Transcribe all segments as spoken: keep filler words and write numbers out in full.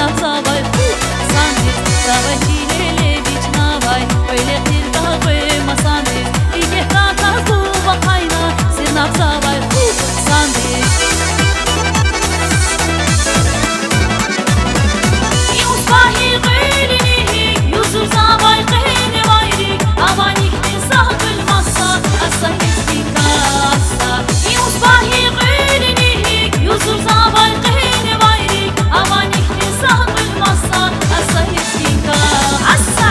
завай, сандис, завай чилеле бичнавай, öyle bir dağı masandis, ige katas bu vakayna, sirnap zavay, sandis. Yusbahi gülinihi, Yusuf zavay qehni vayri, avanik min sahbül massa, assa histika assa. Yusbahi gülinihi, Yusuf zavay qehni vayri, avanik min sahbül massa, assa histika assa.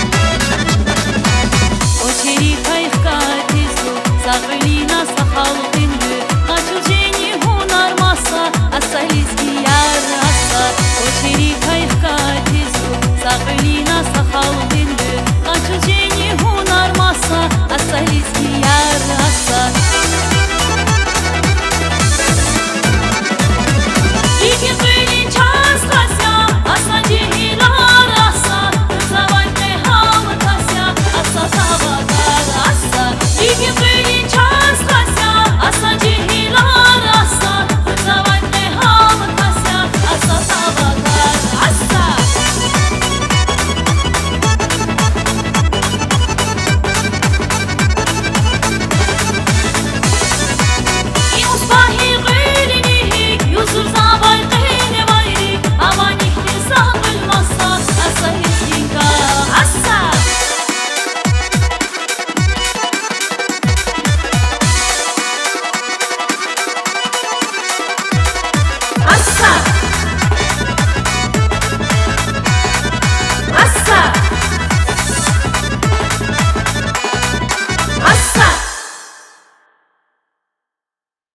Очери кайф катизу, загылина сахалу